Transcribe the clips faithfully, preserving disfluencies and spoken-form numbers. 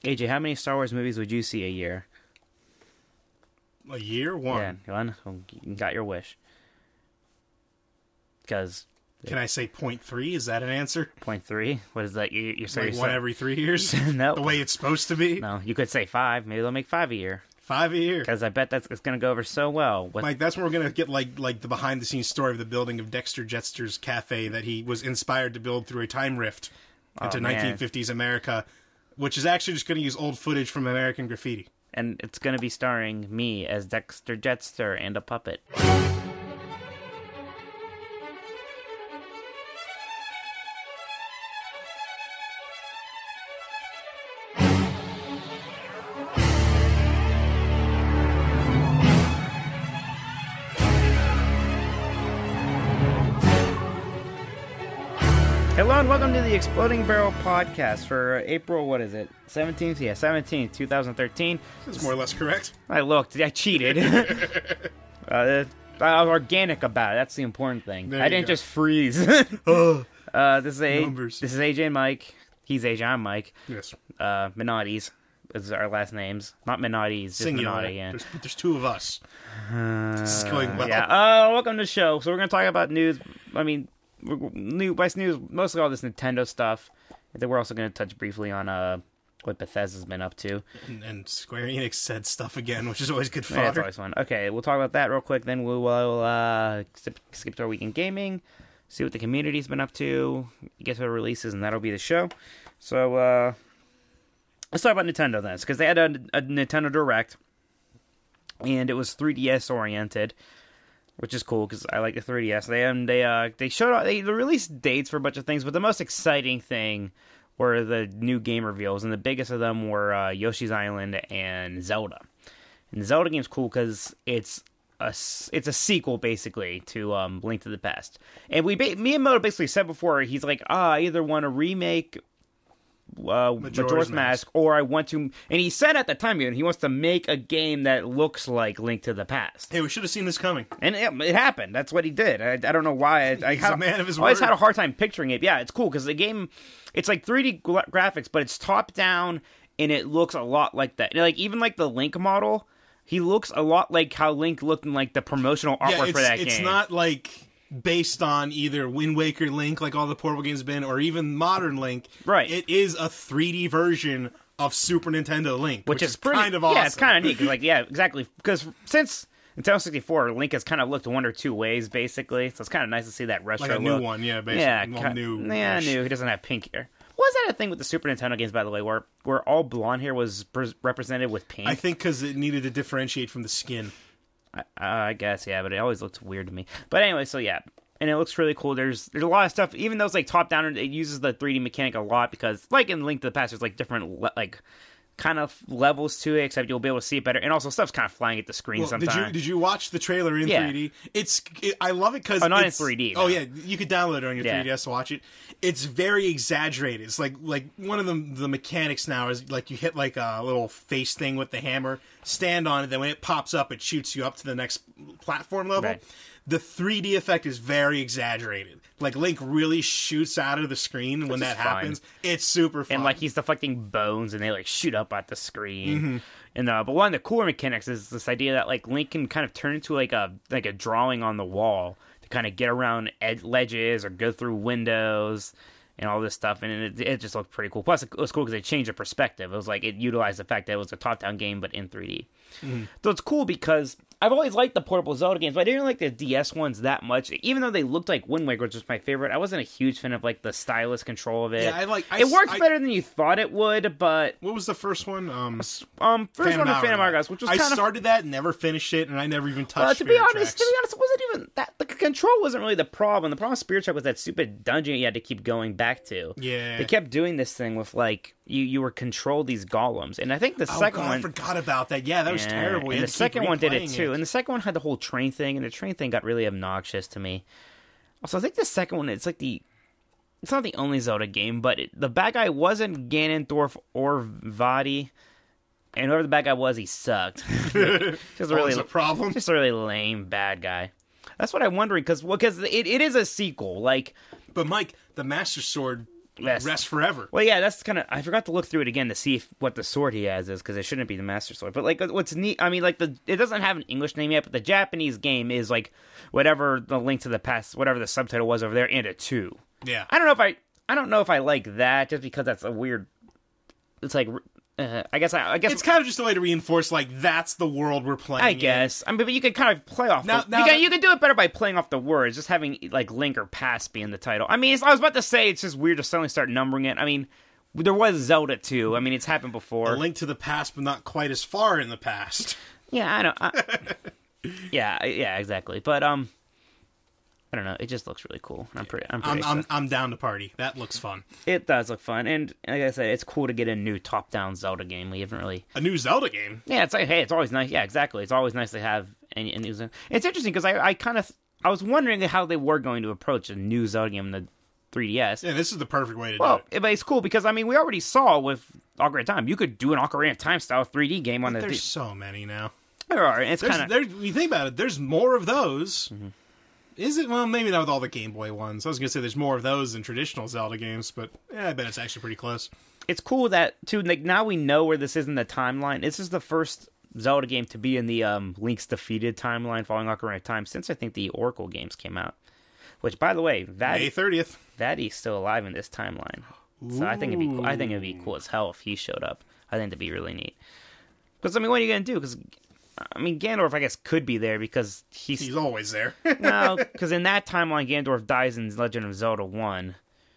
A J, how many Star Wars movies would you see a year? A year? One. Yeah, one. You got your wish. Because... Can I say point three? Is that an answer? Point three? What is that? You, you're like one every three years? No. The way it's supposed to be? No, you could say five. Maybe they'll make five a year. Five a year? Because I bet that's it's going to go over so well. With... Mike, that's where we're going to get like like the behind-the-scenes story of the building of Dexter Jettster's cafe that he was inspired to build through a time rift into oh, nineteen fifties America, which is actually just going to use old footage from American Graffiti. And it's going to be starring me as Dexter Jettster and a puppet. Hello and welcome to the Exploding Barrel podcast for April, what is it, seventeenth? Yeah, seventeenth, twenty thirteen. That's more or less correct. I looked. I cheated. uh, I was organic about it. That's the important thing. There I didn't go. just freeze. oh, uh, this is a, numbers. This is A J and Mike. He's A J, I'm Mike. Yes. Uh, Minotti's is our last names. Not Minotti's, just Singular. Minotti, yeah. There's, there's two of us. Uh, this is going well. Yeah. Uh, welcome to the show. So we're going to talk about news. I mean... New by news, mostly all this Nintendo stuff. And then we're also going to touch briefly on uh what Bethesda's been up to. And, and Square Enix said stuff again, which is always good fodder. Yeah, it's always fun. Okay, we'll talk about that real quick. Then we will uh, skip, skip to our week in gaming, see what the community's been up to, get to the releases, and that'll be the show. So uh, let's talk about Nintendo then, because they had a, a Nintendo Direct, and it was three D S oriented. Which is cool because I like the three D S. They um, they uh they showed they released dates for a bunch of things, but the most exciting thing were the new game reveals, and the biggest of them were uh, Yoshi's Island and Zelda. And the Zelda game's cool because it's a it's a sequel basically to um, Link to the Past. And we Miyamoto basically said before he's like, ah, I either want to remake Uh, Majora's, Majora's Mask, Mask, or I want to, and he said at the time, he wants to make a game that looks like Link to the Past. Hey, we should have seen this coming, and it, it happened. That's what he did. I, I don't know why. I, I He's had, a man of his I always word. had a hard time picturing it. Yeah, it's cool because the game, it's like three D gra- graphics, but it's top down, and it looks a lot like that. Like even like the Link model, he looks a lot like how Link looked in like the promotional artwork yeah, it's, for that it's game. It's not like based on either Wind Waker Link, like all the portable games have been, or even modern Link. Right. It is a three D version of Super Nintendo Link, which, which is is pretty, kind of awesome. Yeah, it's kind of neat. 'Cause, like, yeah, exactly. Because since Nintendo sixty-four, Link has kind of looked one or two ways, basically. So it's kind of nice to see that retro like a new look. one, yeah, basically. Yeah, well, ki- new. Yeah, new. He doesn't have pink hair. Was that a thing with the Super Nintendo games, by the way, where where all blonde hair was pre- represented with pink? I think because it needed to differentiate from the skin. I, uh, I guess, yeah, but it always looked weird to me. But anyway, so yeah. And it looks really cool. There's there's a lot of stuff, even though it's like top down, it uses the three D mechanic a lot because, like in Link to the Past, there's like different le- like kind of levels to it, except you'll be able to see it better. And also, stuff's kind of flying at the screen Well, sometimes. did you did you watch the trailer in Yeah. three D? It's it, I love it because Oh, not in it's, three D, Oh no. yeah, you could download it on your Yeah. three D S to watch it. It's very exaggerated. It's like like one of the the mechanics now is like you hit like a little face thing with the hammer, stand on it, then when it pops up, it shoots you up to the next platform level. Right. The three D effect is very exaggerated. Like Link really shoots out of the screen when Which is that fun. happens. It's super fun. And like he's deflecting bones, and they like shoot up at the screen. Mm-hmm. And uh, but one of the cooler mechanics is this idea that like Link can kind of turn into like a like a drawing on the wall to kind of get around ed- ledges or go through windows and all this stuff. And it, it just looked pretty cool. Plus, it was cool because they changed the perspective. It was like it utilized the fact that it was a top-down game but in three D. Mm-hmm. So it's cool because I've always liked the portable Zelda games, but I didn't like the D S ones that much. Even though they looked like Wind Waker, which was my favorite, I wasn't a huge fan of like the stylus control of it. Yeah, I like. I, It works I, better than you thought it would, but What was the first one? Um, um, first Phantom one was Phantom Hourglass, which was I kind of. started that, never finished it, and I never even touched. Uh, to be Spirit honest, Tracks. to be honest, it wasn't even that. The control wasn't really the problem. The problem with Spirit Tracks was that stupid dungeon you had to keep going back to. Yeah, They kept doing this thing with like you you were controlled these golems, and I think the oh, second God, one I forgot about that. Yeah, that was Yeah, terrible. You And had the to keep second one did it replaying too. And the second one had the whole train thing, and the train thing got really obnoxious to me. Also, I think the second one, it's like the, it's not the only Zelda game, but it, the bad guy wasn't Ganondorf or Vaati, and whoever the bad guy was, he sucked. just a Oh, really, it's a problem. just a really lame bad guy. That's what I'm wondering, because well, because it, it is a sequel, like. But Mike, the Master Sword Yes. rest forever. Well, yeah, that's kind of. I forgot to look through it again to see if, what the sword he has is, because it shouldn't be the Master Sword. But like, what's neat? I mean, like the it doesn't have an English name yet, but the Japanese game is like whatever the Link to the Past, whatever the subtitle was over there, and a two. Yeah. I don't know if I. I don't know if I like that, just because that's a weird. It's like. Uh, I guess. I, I guess It's kind of just a way to reinforce, like, that's the world we're playing. I in. guess. I mean, but you could kind of play off. Now- the, now you, can, that- you can do it better by playing off the words, just having like Link or Past be in the title. I mean, it's, I was about to say it's just weird to suddenly start numbering it. I mean, there was Zelda too. I mean, it's happened before. A Link to the Past, but not quite as far in the past. Yeah, I know. I, yeah, yeah, exactly. But um, I don't know. It just looks really cool. I'm pretty. I'm pretty. I'm, I'm excited. I'm down to party. That looks fun. It does look fun, and like I said, it's cool to get a new top-down Zelda game. We haven't really. A new Zelda game. Yeah, it's like, hey, it's always nice. Yeah, exactly. It's always nice to have any a new Zelda. It's interesting because I, I kind of I was wondering how they were going to approach a new Zelda game in the three D S. Yeah, this is the perfect way to Well, do it. but it's cool because I mean we already saw with Ocarina of Time, you could do an Ocarina of Time style three D game on the. There's Th- so many now. there are. And it's There's, kind of. there, when you think about it, there's more of those. Mm-hmm. Is it? Well, maybe not with all the Game Boy ones. I was going to say there's more of those than traditional Zelda games, but yeah, I bet it's actually pretty close. It's cool that too. Like now we know where this is in the timeline. This is the first Zelda game to be in the um, Link's Defeated timeline following Ocarina of Time since I think the Oracle games came out. Which, by the way, May Vatty, thirtieth. Vatty's still alive in this timeline. So I think it'd be cool. I think it'd be cool as hell if he showed up. I think that'd be really neat. Because I mean, what are you gonna do? Because I mean, Gandalf, I guess, could be there because he's, He's always there. no, because in that timeline, Gandalf dies in Legend of Zelda one,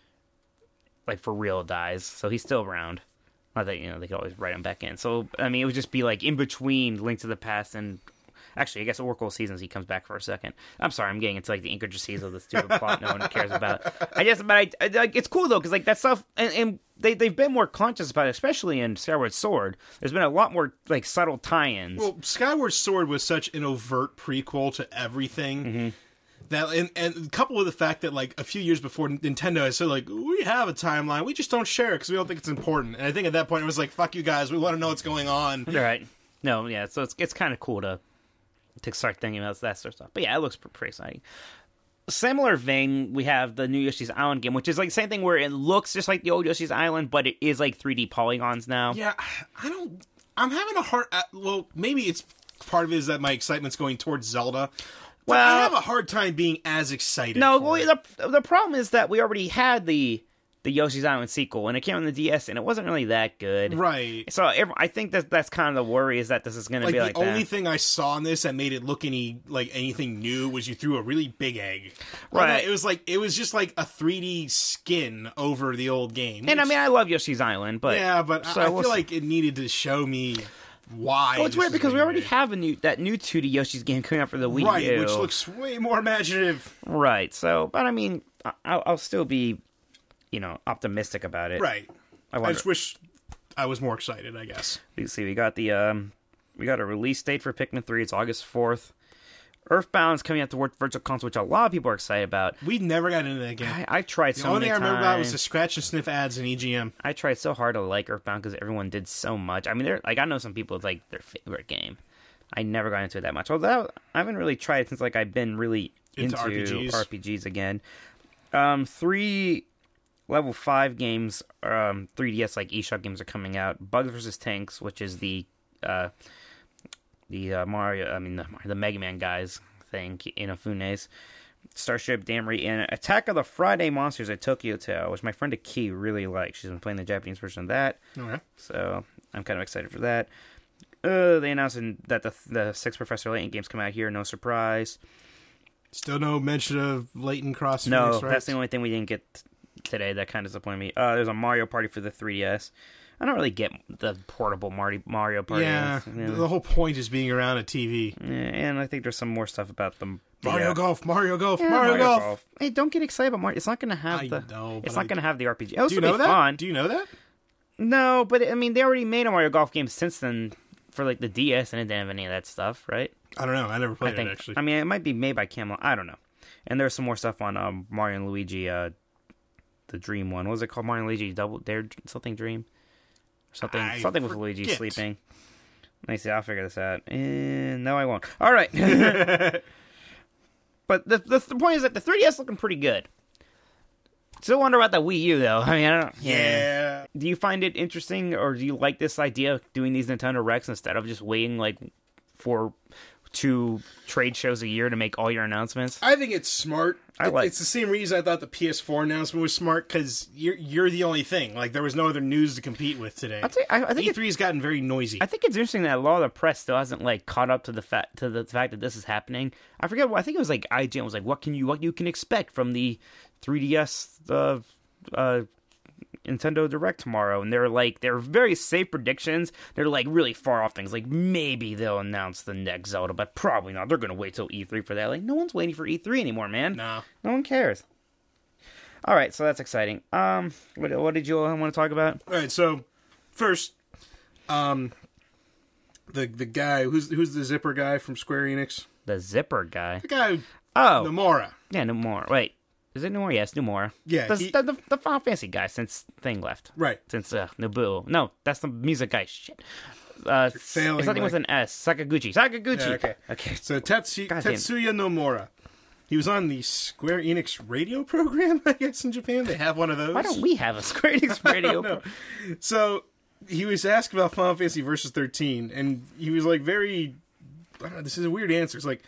like for real dies. So he's still around. Not that you know they could always write him back in. So I mean, it would just be like in between Link to the Past and. Actually, I guess Oracle Seasons, he comes back for a second. I'm sorry, I'm getting into like the intricacies of the stupid plot no one cares about. I just, but I, I like it's cool though because like that stuff, and, and they they've been more conscious about it, especially in Skyward Sword. There's been a lot more like subtle tie-ins. Well, Skyward Sword was such an overt prequel to everything. Mm-hmm. That and, and coupled with the fact that like a few years before Nintendo had said like we have a timeline, we just don't share it because we don't think it's important. And I think at that point it was like fuck you guys, we want to know what's going on. Right? No, yeah. So it's it's kind of cool to. to start thinking about that sort of stuff. But yeah, it looks pretty exciting. Similar vein, we have the new Yoshi's Island game, which is like the same thing where it looks just like the old Yoshi's Island, but it is like three D polygons now. Yeah, I don't... I'm having a hard... Uh, well, maybe it's... Part of it is that my excitement's going towards Zelda. But Well- I have a hard time being as excited No, for well, it. the, the problem is that we already had the the Yoshi's Island sequel, and it came on the D S, and it wasn't really that good. Right. So every, I think that that's kind of the worry is that this is going to Like, be the like only that. thing I saw in this that made it look any like anything new was you threw a really big egg. Right. Although It was like it was just like a three D skin over the old game. And I which- mean, I love Yoshi's Island, but yeah, but so I, I we'll feel see. like it needed to show me why. Well, it's this weird is because we being already made. have a new that new two D Yoshi's game coming out for the Wii right, U, which looks way more imaginative. right. So, but I mean, I- I'll, I'll still be, you know, optimistic about it. Right. I I wonder. just wish I was more excited. I guess. You see, we got the um, we got a release date for Pikmin three. It's August fourth. Earthbound's coming out to work Virtual Console, which a lot of people are excited about. We never got into that game. I, I tried The so only many thing I times. remember about was the scratch and sniff ads in E G M. I tried so hard to like Earthbound because everyone did so much. I mean, they're like I know some people it's like their favorite game. I never got into it that much. Although I haven't really tried it since like I've been really Into into, R P Gs. R P Gs again. Um, three level five games, um, three D S like eShop games are coming out. Bugs versus Tanks, which is the uh, the uh, Mario, I mean the, the Mega Man guys thing, Inafune's. Starship Damri, and Attack of the Friday Monsters at Tokyo Tower, which my friend Aki really likes. She's been playing the Japanese version of that, Okay. so I'm kind of excited for that. Uh, they announced in, that the the six Professor Layton games come out here. No surprise. Still no mention of Leighton Cross. No, Phoenix, right? that's the only thing we didn't get today. That kind of disappointed me. Uh, there's a Mario Party for the three D S. I don't really get the portable Marty, Mario Party. Yeah, Yeah. the whole point is being around a T V. Yeah, and I think there's some more stuff about them. Mario yeah. Golf, Mario Golf, Yeah, Mario, Golf. Hey, don't get excited about Mario. It's not going to have I the. know, it's but not I- going to have the R P G. Oh, Do you it'll know be that? fun. Do you know that? No, but I mean, they already made a Mario Golf game since then for like the D S, and it didn't have any of that stuff, right? I don't know. I never I played think. it actually. I mean, it might be made by Camelot. I don't know. And there's some more stuff on um, Mario and Luigi, uh, the Dream one. What was it called? Mario and Luigi Double Dare something Dream, something I something with Luigi forget. sleeping. Let me see. I'll figure this out. And no, I won't. All right. But the, the the point is that the three D S is looking pretty good. Still wonder about the Wii U, though. I mean, I don't... Yeah. Yeah. Do you find it interesting, or do you like this idea of doing these Nintendo Directs instead of just waiting, like, for two trade shows a year to make all your announcements? I think it's smart. I like- It's the same reason I thought the P S four announcement was smart, because you're you're the only thing. Like, there was no other news to compete with today. I'd say, I, I think E it, three's gotten very noisy. I think it's interesting that a lot of the press still hasn't like caught up to the fact to the fact that this is happening. I forget. what I think it was like I G N was like, "What can you what you can expect from the three D S uh, uh, Nintendo Direct tomorrow?" And they're like, they're very safe predictions. They're like really far off things. Like maybe they'll announce the next Zelda, but probably not. They're gonna wait till E three for that. Like no one's waiting for E three anymore, man. No. No one cares. All right, so that's exciting. Um, what, what did you want to talk about? All right, so first, um, the the guy who's who's the zipper guy from Square Enix, The zipper guy. the guy Oh, Nomura. yeah, Nomura. Wait, is it Nomura? Yes, Nomura. Yeah, the, he- the, the, the Final Fantasy guy since Thing left. Right. Since uh, Nobuo. No, that's the music guy. Shit. Uh, failing, it's something like- with an S. Sakaguchi. Sakaguchi. Yeah, okay. Okay. So Tetsu, God damn. Tetsuya Nomura. He was on the Square Enix radio program, I guess, in Japan. They have one of those. Why don't we have a Square Enix radio? No. So he was asked about Final Fantasy Versus thirteen, and he was like very. I don't know, this is a weird answer. It's like,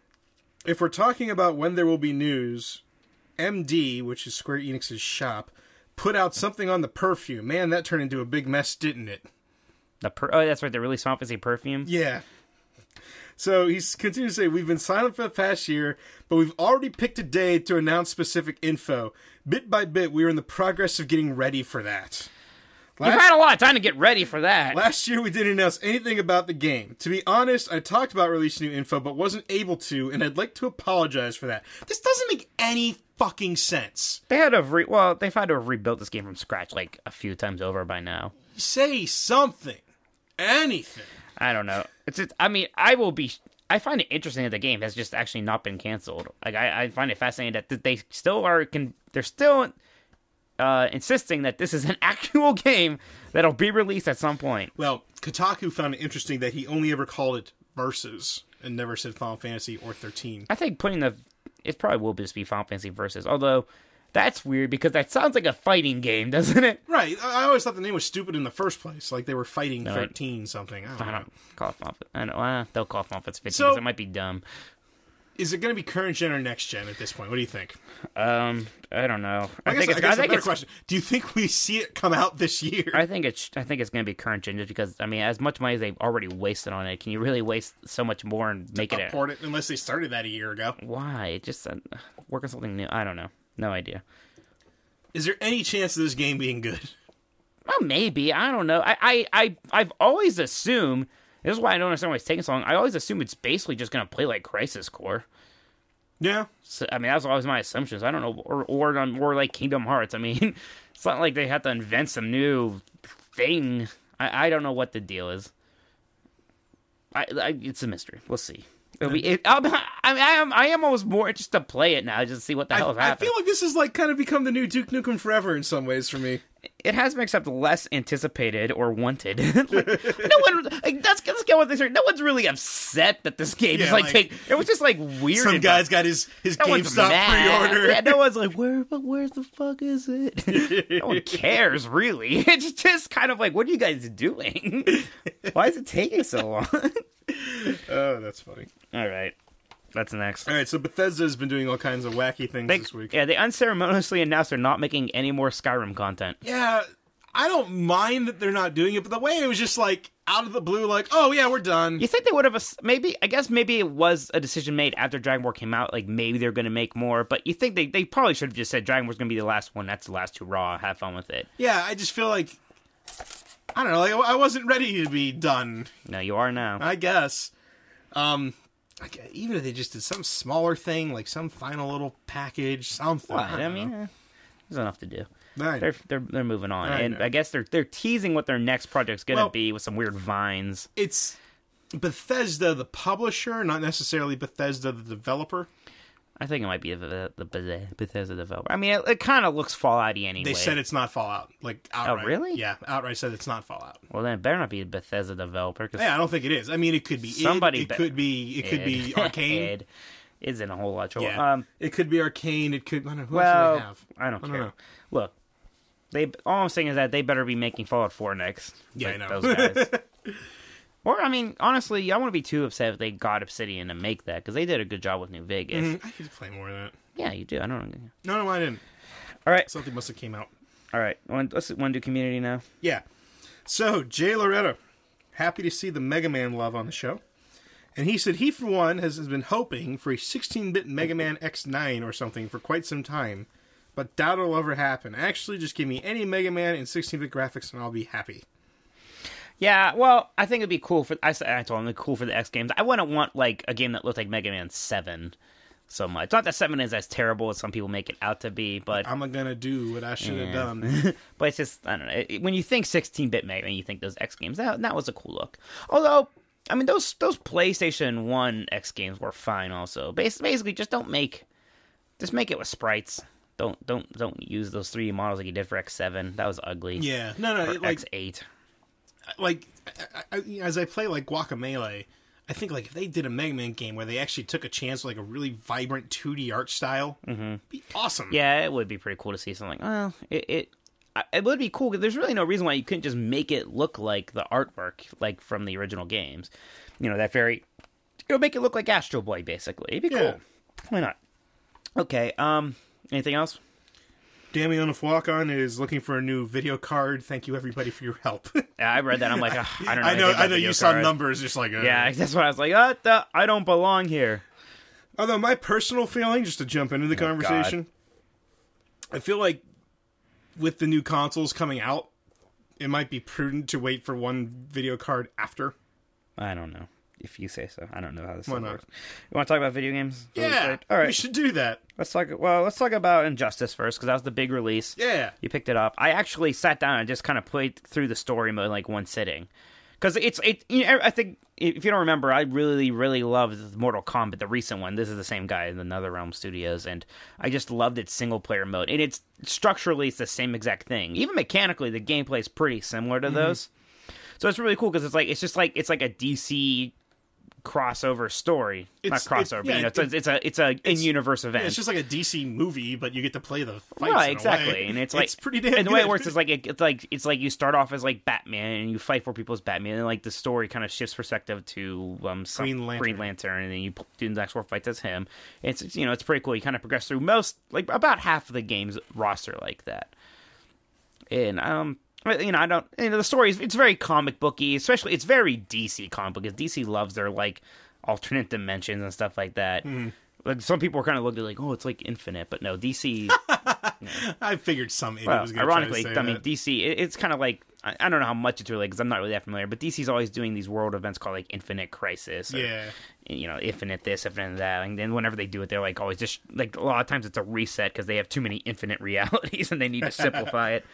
if we're talking about when there will be news, M D, which is Square Enix's shop, put out something on the perfume. Man, that turned into a big mess, didn't it? The per- oh, that's right. The really Final Fantasy perfume. Yeah. So he's continuing to say, we've been silent for the past year, but we've already picked a day to announce specific info. Bit by bit, we are in the progress of getting ready for that. You've Last, had a lot of time to get ready for that. last year, we didn't announce anything about the game. To be honest, I talked about releasing new info, but wasn't able to, and I'd like to apologize for that. This doesn't make any fucking sense. They had to have re- well, they've had to have rebuilt this game from scratch like a few times over by now. Say something. Anything. I don't know. It's just, I mean, I will be. I find it interesting that the game has just actually not been canceled. Like I, I find it fascinating that th- they still are. Can they're still uh, insisting that this is an actual game that'll be released at some point. Well, Kotaku found it interesting that he only ever called it Versus and never said Final Fantasy or thirteen. I think putting the it probably will just be Final Fantasy Versus. Although that's weird because that sounds like a fighting game, doesn't it? Right. I I always thought the name was stupid in the first place. Like they were fighting No, thirteen something. I don't I know. don't call it Final Fantasy. I know uh, they'll call it Final Fantasy fifteen So- because it might be dumb. Is it going to be current gen or next gen at this point? What do you think? Um, I don't know. I, I, think guess, it's. I guess I a think better it's. question. Do you think we see it come out this year? I think it's. I think it's going to be current gen just because. I mean, as much money as they've already wasted on it, can you really waste so much more and make it? A, Port it unless they started that a year ago. why? Just uh, work on something new. I don't know. No idea. Is there any chance of this game being good? Well, maybe. I don't know. I, I, I, I've always assumed. This is why I don't understand why it's taking so long. I always assume it's basically just going to play like Crisis Core. Yeah. So, I mean, that's always my assumptions. I don't know, or or on more like Kingdom Hearts. I mean, it's not like they have to invent some new thing. I, I don't know what the deal is. I, I it's a mystery. We'll see. It'll be, it, I'm, I mean, I am I am almost more interested to play it now, just to see what the I, hell is I happening. feel like this has like kind of become the new Duke Nukem Forever in some ways for me. It has been except less anticipated or wanted. Like, no one, like, that's, that's kind of what they say. No one's really upset that this game is Yeah, like, like, take. It was just like weird. Some guy's got his, his No one's GameStop mad. pre-order. Yeah, no one's like, where, but where the fuck is it? No one cares, really. It's just kind of like, what are you guys doing? Why is it taking so long? Oh, that's funny. All right, that's next. All right, so Bethesda has been doing all kinds of wacky things They, this week. yeah, they unceremoniously announced they're not making any more Skyrim content. Yeah, I don't mind that they're not doing it, but the way it was just like out of the blue, like, oh yeah, we're done. You think they would have, maybe, I guess maybe it was a decision made after Dragon Ball came out, like maybe they're going to make more, but you think they, they probably should have just said Dragon Ball's going to be the last one, that's the last hurrah, have fun with it. Yeah, I just feel like, I don't know, like I wasn't ready to be done, No, you are now. I guess. Um, like, even if they just did some smaller thing, like some final little package, something. What? I, don't I mean, know. eh, there's enough to do. I know. They're they're they're moving on, I and know. I guess they're they're teasing what their next project's gonna Well- be with some weird vines. It's Bethesda, the publisher, not necessarily Bethesda, the developer. I think it might be the the, the Bethesda developer. I mean, it, it kind of looks Fallout-y anyway. They said it's not Fallout, like outright. Oh, really? Yeah, outright said it's not Fallout. Well, then it better not be a Bethesda developer. Cause Yeah, I don't think it is. I mean, it could be id, Somebody it be- could be it could be Ed. Arcane. Ed. isn't a whole lot of trouble. Yeah. Um, it could be Arcane. It could. I don't know. Who else well, do they have? I don't I care. don't know. Look, they. All I'm saying is that they better be making Fallout four next. Yeah, like I know. those guys. Or, I mean, honestly, I wouldn't be too upset if they got Obsidian to make that, because they did a good job with New Vegas. Mm, I could play more of that. Yeah, you do. I don't know. No, no, I didn't. All right. Something must have came out. All right. Want- Let's want to do community now. Yeah. So, Jay Loretta, happy to see the Mega Man love on the show. And he said he, for one, has, has been hoping for a sixteen-bit Mega Man X nine or something for quite some time, but doubt it'll ever happen. Actually, just give me any Mega Man in sixteen-bit graphics and I'll be happy. Yeah, well, I think it'd be cool for. I, said- I told him it'd be cool for the X games. I wouldn't want like a game that looked like Mega Man Seven so much. Not that Seven is as terrible as some people make it out to be, but I'm gonna do what I should have Yeah. done. but it's just I don't know. It, when you think sixteen-bit Mega Man, you think those X games. That that was a cool look. Although, I mean, those those PlayStation One X games were fine. Also, Bas- basically, just don't make, just make it with sprites. Don't don't don't use those three D models like you did for X Seven. That was ugly. Yeah, no, no, Or it, like, X Eight. like I, I, as I play like Guacamelee, I think like if they did a Mega Man game where they actually took a chance with like a really vibrant two D art style, mm-hmm. it'd be awesome. Yeah, it would be pretty cool to see something. Well, it it, it would be cool because there's really no reason why you couldn't just make it look like the artwork, like from the original games. You know, that very, it would make it look like Astro Boy, basically. It'd be Yeah. cool. Why not? Okay. Um. Anything else? Damian Flocon is looking for a new video card. Thank you everybody for your help. Yeah, I read that. I'm like, ugh, I don't know. I know, anything about I know. video You saw cards. numbers, just like uh, Yeah, that's what I was like. Uh, duh, I don't belong here. Although my personal feeling, just to jump into the Oh, conversation, I feel like with the new consoles coming out, it might be prudent to wait for one video card after. I don't know. If you say so, I don't know how this Why stuff not? works. You want to talk about video games? really Yeah, quick? All right. we should do that. Let's talk. Well, let's talk about Injustice first because that was the big release. Yeah. You picked it up. I actually sat down and just kind of played through the story mode in like one sitting. Because it's it. You know, I think if you don't remember, I really really loved Mortal Kombat, the recent one. This is the same guy in the NetherRealm Studios, and I just loved its single player mode. And it's structurally it's the same exact thing. Even mechanically, the gameplay is pretty similar to Mm-hmm. those. So it's really cool because it's like it's just like it's like a D C crossover story, It's- not it- crossover. yeah, but, you know, it's, it- a, it's a it's a in universe event. Yeah, it's just like a D C movie, but you get to play the fights. Right, in a exactly, way. and it's like it's pretty damn. And the way it good. works is like it, it's like it's like you start off as like Batman and you fight for people as Batman, and like the story kind of shifts perspective to um some, Green Lantern. Green Lantern, and then you do the next four fights as him. It's it's, you know it's pretty cool. You kind of progress through most like about half of the game's roster like that, and um. You know, I don't. You know, the story is it's very comic booky, especially it's very D C comic book because D C loves their like alternate dimensions and stuff like that. Mm-hmm. Like some people are kind of looking like, oh, it's like Infinite, but no, D C. I figured some idiot Well, was going ironically, to try to say I mean, that. D C, it, it's kind of like, I, I don't know how much it's really, because I'm not really that familiar, but D C's always doing these world events called, like, Infinite Crisis. Or, Yeah. you know, Infinite this, Infinite that. And then whenever they do it, they're, like, always just, like, a lot of times it's a reset because they have too many infinite realities and they need to simplify it.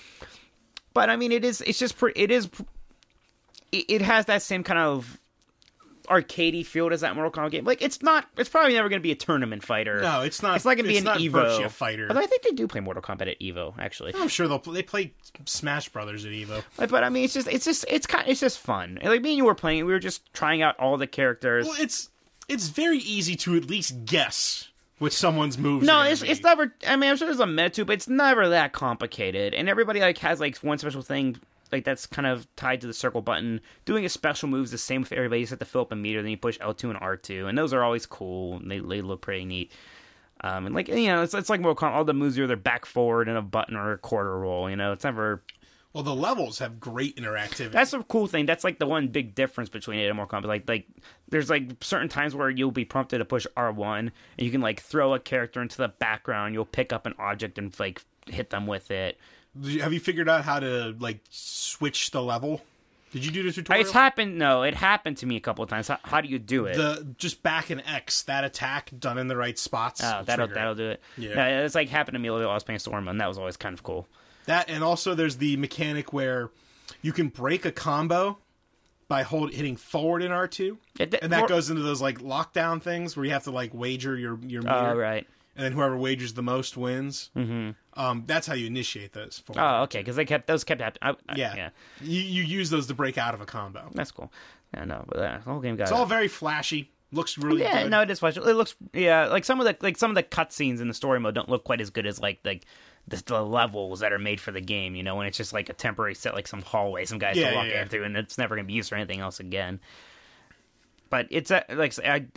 But, I mean, it is, it's just, pretty, it is, it, it has that same kind of arcadey feel as that Mortal Kombat game. Like, it's not, it's probably never going to be a tournament fighter. No, it's not. It's not going to be an not Evo. virtually a fighter. Although I think they do play Mortal Kombat at Evo, actually. I'm sure they'll they play Smash Brothers at Evo. But, but I mean, it's just, it's just, it's kind, it's just fun. Like me and you were playing, we were just trying out all the characters. Well, it's it's very easy to at least guess what someone's moves. No, are gonna it's be. it's never. I mean, I'm sure there's a meta to, but it's never that complicated. And everybody like has like one special thing like that's kind of tied to the circle button. Doing a special move is the same with everybody. You just have to fill up a meter, then you push L two and R two, and those are always cool. And they they look pretty neat. Um, and like you know, it's it's like Mortal Kombat. All the moves are either back forward and a button or a quarter roll. You know, it's never. Well, the levels have great interactivity. That's a cool thing. That's like the one big difference between it and Mortal Kombat. Like, like there's like certain times where you'll be prompted to push R one, and you can like throw a character into the background. You'll pick up an object and like hit them with it. Have you figured out how to like switch the level? Did you do the tutorial? It's happened. No, it happened to me a couple of times. How, how do you do it? The just back and X, that attack done in the right spots. oh, will that'll trigger it. that'll do it. Yeah. Yeah, it's like happened to me a little bit while I was playing Storm, and that was always kind of cool. That, and also there's the mechanic where you can break a combo by hold hitting forward in R two, It- that- and that more- goes into those like lockdown things where you have to like wager your your meter, Oh, right. and then whoever wagers the most wins. Mm-hmm. Um, that's how you initiate those. Forward. Oh, okay, because they kept those kept happening. I, I, yeah, yeah, You you use those to break out of a combo. that's cool. Yeah, no, but uh, the whole game got It's all very flashy, looks really yeah, good. no, it is fun. It looks yeah, like some of the like some of the cutscenes in the story mode don't look quite as good as like like the, the levels that are made for the game. You know, when it's just like a temporary set, like some hallway, some guys Yeah, to walk yeah, yeah. in through, and it's never going to be used for anything else again. But it's a, like I,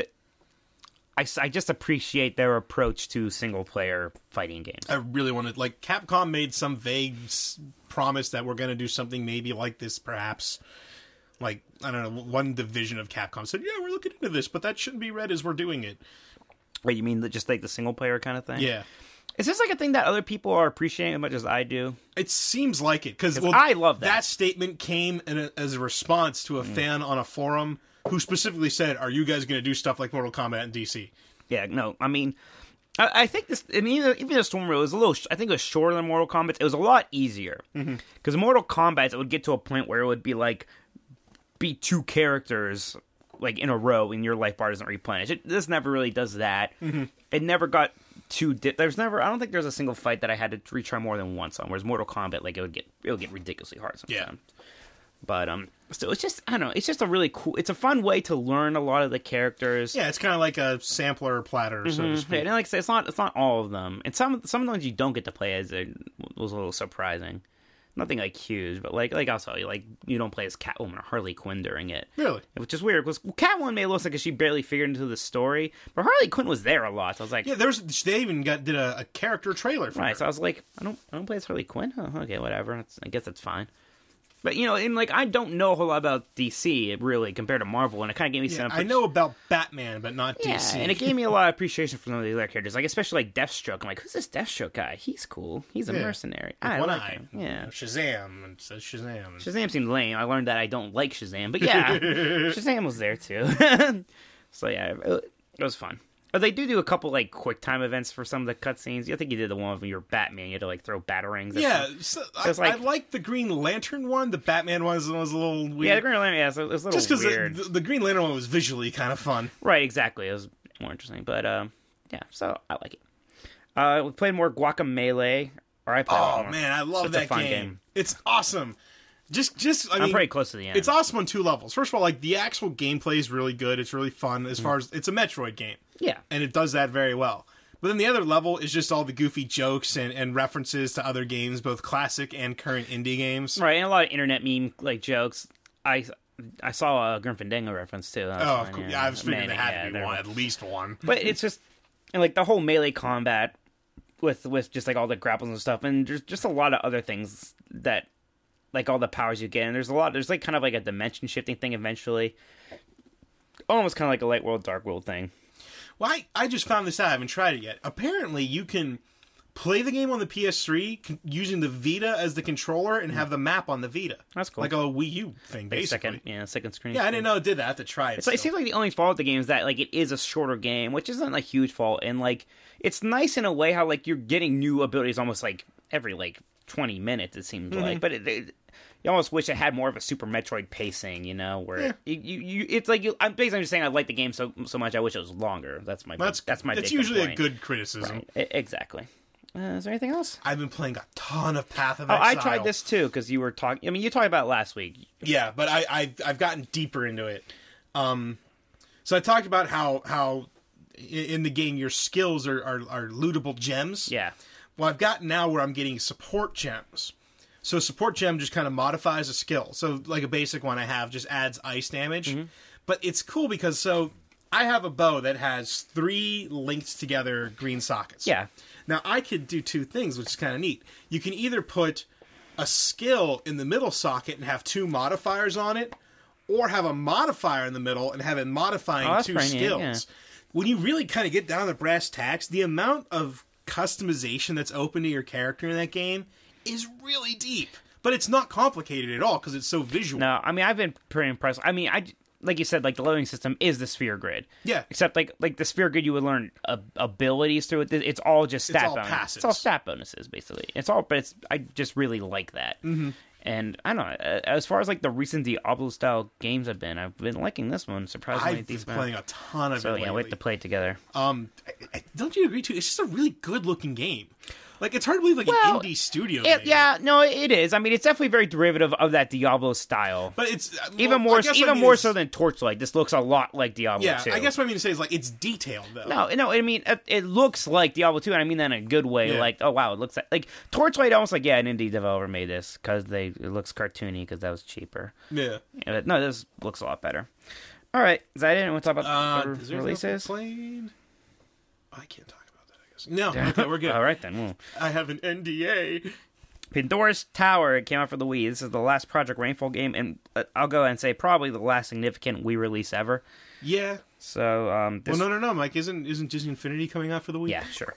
I, I just appreciate their approach to single player fighting games. I really wanted, like, Capcom made some vague s- promise that we're going to do something maybe like this, perhaps. Like, I don't know, one division of Capcom said, yeah, we're looking into this, but that shouldn't be read as we're doing it. Wait, you mean the, just like the single player kind of thing? Yeah. Is this like a thing that other people are appreciating as much as I do? It seems like it, because well, I love that. That statement came in a, as a response to a mm. fan on a forum who specifically said, are you guys going to do stuff like Mortal Kombat and D C? Yeah, no, I mean, I, I think this, I mean, even the Storm Road was a little, I think it was shorter than Mortal Kombat. It was a lot easier. Because mm-hmm. Mortal Kombat, it would get to a point where it would be like, be two characters, like, in a row, and your life bar doesn't replenish. It, this never really does that. Mm-hmm. It never got too, di- there's never, I don't think there's a single fight that I had to retry more than once on, whereas Mortal Kombat, like, it would get, it would get ridiculously hard sometimes. Yeah. But, um, still, it's just, I don't know, it's just a really cool, it's a fun way to learn a lot of the characters. Yeah, it's kind of like a sampler platter, mm-hmm. so to speak. Yeah, and like I said, it's not, it's not all of them. And some, some of the ones you don't get to play as, it was a little surprising. Nothing, like, huge, but, like, like I'll tell you, like, you don't play as Catwoman or Harley Quinn during it. Really? Which is weird, because Catwoman made it look like she barely figured into the story, but Harley Quinn was there a lot, so I was like... Yeah, there's, they even got did a, a character trailer for Right, her. so I was like, I don't I don't play as Harley Quinn? Oh, okay, whatever, that's, I guess that's fine. But, you know, and, like, I don't know a whole lot about D C, really, compared to Marvel, and it kind of gave me yeah, some... I know about Batman, but not yeah, D C. And it gave me a lot of appreciation for some of the other characters, like, especially, like, Deathstroke. I'm like, who's this Deathstroke guy? He's cool. He's a yeah. mercenary. With I one like eye. him. Yeah. Shazam. And says Shazam. Shazam seemed lame. I learned that I don't like Shazam, but yeah, Shazam was there, too. So, yeah, it, it was fun. But they do do a couple, like, quick time events for some of the cutscenes. I think you did the one when you were Batman. You had to, like, throw batarangs at Yeah, so I, like, I like the Green Lantern one. The Batman one was, was a little weird. Yeah, the Green Lantern, yeah, so it was a little Just because weird. the, the Green Lantern one was visually kind of fun. Right, exactly. It was more interesting. But, um, yeah, so I like it. Uh, we played more Guacamelee. Or I played Oh, more. man, I love It's that a fun game. game. It's awesome. Just, just, I I'm mean, pretty close to the end. It's awesome on two levels. First of all, like, the actual gameplay is really good. It's really fun as mm. far as, it's a Metroid game. Yeah. And it does that very well. But then the other level is just all the goofy jokes and, and references to other games, both classic and current indie games. Right, and a lot of internet meme like jokes. I I saw a Grim Fandango reference too. Oh, of course. Yeah, I was figuring there had yeah, to be one, at least one. But it's just and like the whole melee combat with with just like all the grapples and stuff, and there's just a lot of other things that like all the powers you get. And there's a lot. There's like kind of like a dimension shifting thing eventually. Almost kind of like a light world, dark world thing. Well, I, I just found this out. I haven't tried it yet. Apparently, you can play the game on the P S three using the Vita as the controller and have the map on the Vita. That's cool. Like a Wii U thing, basically. Second, yeah, second screen. Yeah, I didn't know it did that. I have to try it. It's like, it seems like the only fault of the game is that like it is a shorter game, which isn't a huge fault. And like it's nice in a way how like you're getting new abilities almost like every like twenty minutes. It seems mm-hmm. like, but it, it, you almost wish it had more of a Super Metroid pacing, you know, where yeah. you, you, you it's like you, I'm basically just saying I like the game so so much I wish it was longer. That's my that's that's my. That's big usually complaint. a good criticism. Right. Exactly. Uh, is there anything else? I've been playing a ton of Path of oh, Exile. I tried this too because you were talking. I mean, you talked about it last week. Yeah, but I, I I've gotten deeper into it. Um, so I talked about how how in the game your skills are are, are lootable gems. Yeah. Well, I've gotten now where I'm getting support gems. So support gem just kind of modifies a skill. So like a basic one I have just adds ice damage. Mm-hmm. But it's cool because so I have a bow that has three linked together green sockets. Yeah. Now I could do two things, which is kind of neat. You can either put a skill in the middle socket and have two modifiers on it, or have a modifier in the middle and have it modifying oh, two skills. Neat, yeah. When you really kind of get down to brass tacks, the amount of customization that's open to your character in that game is really deep, but it's not complicated at all because it's so visual. No, I mean I've been pretty impressed. I mean, I like you said, like the loading system is the sphere grid. Yeah. Except like like the sphere grid, you would learn uh, abilities through it. It's all just stat it's all bonuses. passives. It's all stat bonuses basically. It's all, but it's I just really like that. Mm-hmm. And I don't know. As far as like the recent Diablo style games have been, I've been liking this one surprisingly. I've been decent playing a ton of so, it. So yeah, we have to play it together. Um, I, I, don't you agree too? It's just a really good looking game. Like, it's hard to believe, like, Well, an indie studio. It, made it. yeah, no, it is. I mean, it's definitely very derivative of that Diablo style. But it's... Well, even I more, guess what I even mean more is- so than Torchlight. This looks a lot like Diablo Yeah, two. I guess what I mean to say is, like, it's detailed, though. No, no, I mean, it, it looks like Diablo two, and I mean that in a good way. Yeah. Like, oh, wow, it looks like... Like, Torchlight almost like, yeah, an indie developer made this, because they it looks cartoony, because that was cheaper. Yeah. Yeah, but no, this looks a lot better. All right, is that it? And we'll talk about Uh, the is there releases? played? I can't talk about that, I guess. No, okay, we're good. All right, then. Well, I have an N D A. Pandora's Tower, it came out for the Wii. This is the last Project Rainfall game, and uh, I'll go ahead and say probably the last significant Wii release ever. Yeah. So, um, this... Well, no, no, no, Mike. Isn't isn't Disney Infinity coming out for the Wii? Yeah, sure.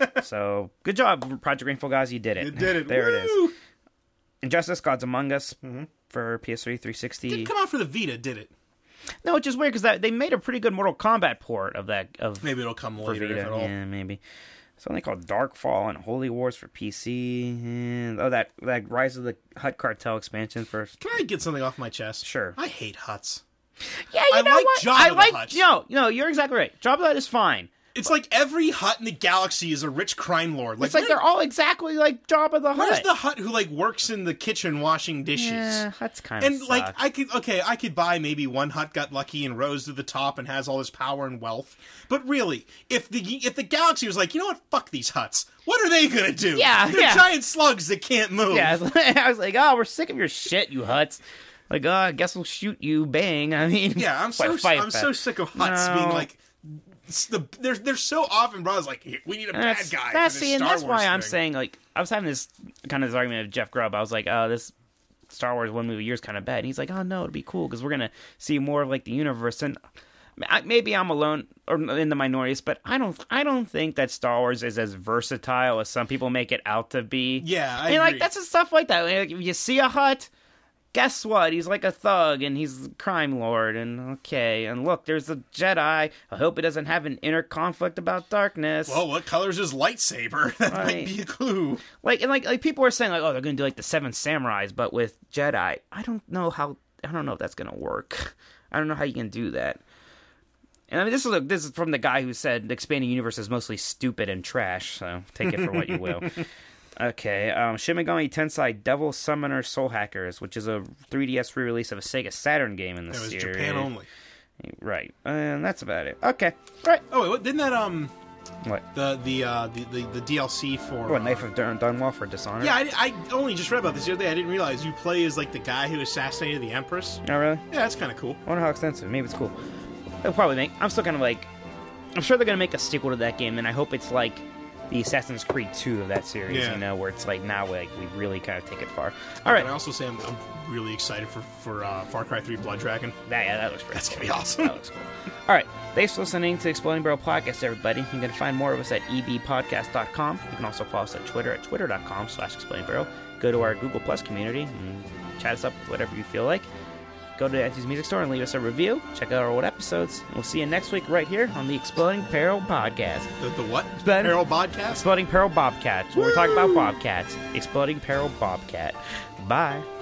So, good job, Project Rainfall guys. You did it. You did it. There Woo! it is. Injustice: Gods Among Us Mm-hmm. for P S three, three sixty. Didn't come out for the Vita, did it? No, which is weird because they made a pretty good Mortal Kombat port of that. Of Maybe it'll come for later, Vita. if at all. Yeah, maybe. Something called Darkfall and Holy Wars for P C. And, oh, that that Rise of the Hutt Cartel expansion for. Can I get something off my chest? Sure. I hate Hutts. Yeah, you I know like what? Jabba I the like Hutt. no, no. You're exactly right. Jabba the Hutt is fine. It's like every Hutt in the galaxy is a rich crime lord. Like, It's like where- they're all exactly like Jabba the Hutt. Where's the Hutt who like works in the kitchen washing dishes? Yeah, Hutt's kind of And like I could okay, I could buy maybe one Hutt got lucky and rose to the top and has all this power and wealth. But really, if the if the galaxy was like, you know what, fuck these Hutts. What are they gonna do? Yeah, They're yeah. giant slugs that can't move. Yeah, I was like, oh, we're sick of your shit, you Hutts. Like, oh, I guess we'll shoot you. Bang. I mean, Yeah, I'm so fight, fight I'm back. so sick of Hutts No. being like it's the they're they're so often brought as like we need a bad That's, guy. that's for this see, and Star that's Wars why I'm thing. saying like I was having this kind of this argument with Jeff Grubb. I was like, oh, this Star Wars one movie a year is kind of bad. And he's like, oh no, it'd be cool because we're gonna see more of like the universe. And I, maybe I'm alone or in the minorities, but I don't I don't think that Star Wars is as versatile as some people make it out to be. Yeah, I and like agree. that's the stuff like that. Like, if you see a Hutt. Guess what? He's like a thug, and he's a crime lord, and okay, and look, there's a Jedi. I hope he doesn't have an inner conflict about darkness. Well, what color's his lightsaber? That Right. might be a clue. Like, and like, like people are saying, like, oh, they're gonna do like the Seven Samurais, but with Jedi. I don't know how. I don't know if that's gonna work. I don't know how you can do that. And I mean, this is a, this is from the guy who said expanding universe is mostly stupid and trash. So take it for what you will. Okay, um, Shin Megami Tensei Devil Summoner Soul Hackers, which is a three D S re-release of a Sega Saturn game in the It was series. Japan only. Right, and that's about it. Okay, right. Oh wait, what, didn't that um What? the the uh the, the, the D L C for What, uh, Knife of Dun- Dunwall for Dishonored? Yeah, I, I only just read about this the other day. I didn't realize you play as like the guy who assassinated the Empress. Oh, really? Yeah, that's kind of cool. I wonder how extensive. Maybe it's cool. They'll probably make. I'm still kind of like. I'm sure they're gonna make a sequel to that game, and I hope it's like the Assassin's Creed two of that series. Yeah. You know, where it's like now like we really kind of take it far. All right. But I also say I'm, I'm really excited for for uh, Far Cry three Blood Dragon. That, yeah, that looks pretty That's cool. gonna be awesome. That looks cool. All right. Thanks for listening to Exploding Barrel Podcast, everybody. You can find more of us at e b podcast dot com. You can also follow us at Twitter at twitter dot com slash exploding barrel. Go to our Google Plus community and chat us up with whatever you feel like. Go to Auntie's Music Store and leave us a review. Check out our old episodes. We'll see you next week right here on the Exploding Barrel Podcast. The, the what? Ben- Peril Podcast? Exploding Peril Bobcats. Where we talk about Bobcats. Exploding Peril Bobcat. Bye.